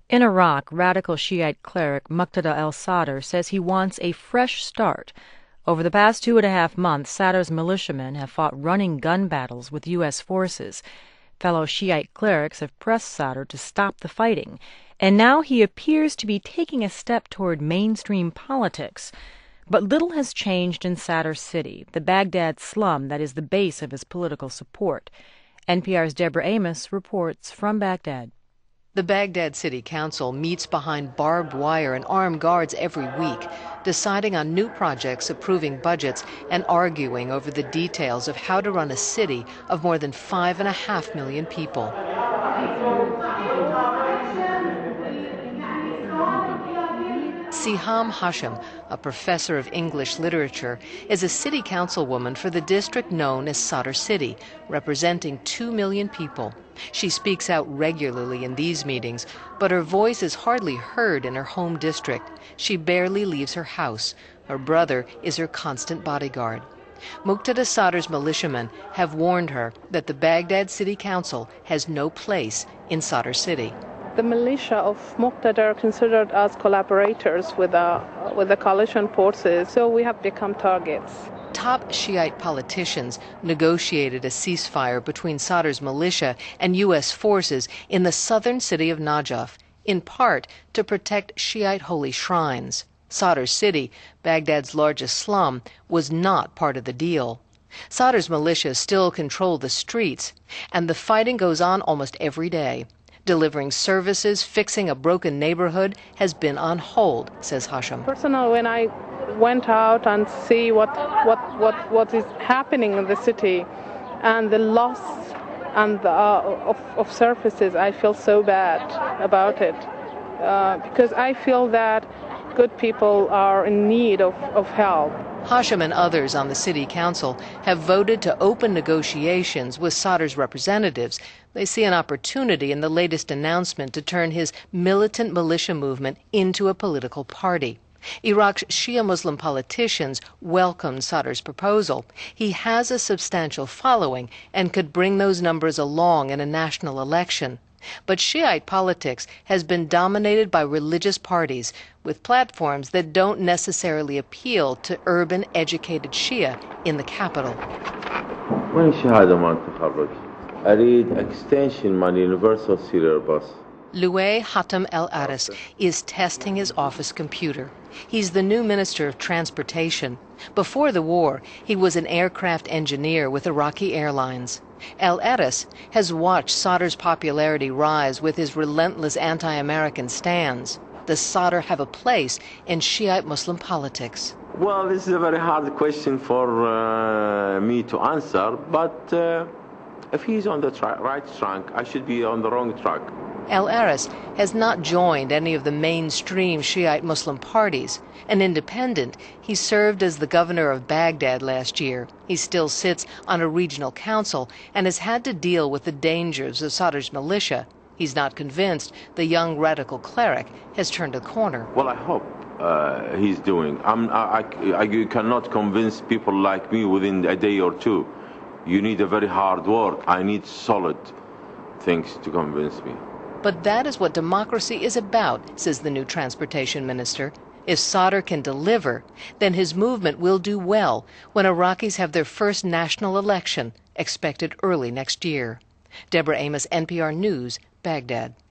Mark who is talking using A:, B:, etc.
A: In Iraq, radical Shiite cleric Muqtada al-Sadr says he wants a fresh start. Over the past 2.5 months, Sadr's militiamen have fought running gun battles with U.S. forces. Fellow Shiite clerics have pressed Sadr to stop the fighting, and now he appears to be taking a step toward mainstream politics. But little has changed in Sadr City, the Baghdad slum that is the base of his political support. NPR's Deborah Amos reports from Baghdad.
B: The Baghdad City Council meets behind barbed wire and armed guards every week, deciding on new projects, approving budgets, and arguing over the details of how to run a city of more than 5.5 million people. Siham Hashim, a professor of English literature, is a city councilwoman for the district known as Sadr City, representing 2 million people. She speaks out regularly in these meetings, but her voice is hardly heard in her home district. She barely leaves her house. Her brother is her constant bodyguard. Muqtada Sadr's militiamen have warned her that the Baghdad City Council has no place in Sadr City.
C: The militia of Muqtada are considered as collaborators with the coalition forces, so we have become targets.
B: Top Shiite politicians negotiated a ceasefire between Sadr's militia and U.S. forces in the southern city of Najaf, in part to protect Shiite holy shrines. Sadr City, Baghdad's largest slum, was not part of the deal. Sadr's militia still control the streets, and the fighting goes on almost every day. Delivering services, fixing a broken neighborhood has been on hold, says Hashim.
C: Personally, when I went out and see what is happening in the city and the loss and of services, I feel so bad about it because I feel that good people are in need of help.
B: Hashim and others on the city council have voted to open negotiations with Sadr's representatives. They see an opportunity in the latest announcement to turn his militant militia movement into a political party. Iraq's Shia Muslim politicians welcomed Sadr's proposal. He has a substantial following and could bring those numbers along in a national election. But Shiite politics has been dominated by religious parties with platforms that don't necessarily appeal to urban, educated Shia in the capital.
D: من شهادة ما تخرج أريد extension من universal syllabus.
B: Louay Hatem El Aris is testing his office computer. He's the new Minister of Transportation. Before the war, he was an aircraft engineer with Iraqi Airlines. El Aris has watched Sadr's popularity rise with his relentless anti-American stands. Does Sadr have a place in Shiite Muslim politics?
D: Well, this is a very hard question for me to answer, but if he's on the right track, I should be on the wrong track.
B: El Aris has not joined any of the mainstream Shiite Muslim parties. An independent, he served as the governor of Baghdad last year. He still sits on a regional council and has had to deal with the dangers of Sadr's militia. He's not convinced the young radical cleric has turned a corner.
D: Well, I hope he's doing. You cannot convince people like me within a day or two. You need a very hard work. I need solid things to convince me.
B: But that is what democracy is about, says the new transportation minister. If Sadr can deliver, then his movement will do well when Iraqis have their first national election, expected early next year. Deborah Amos, NPR News, Baghdad.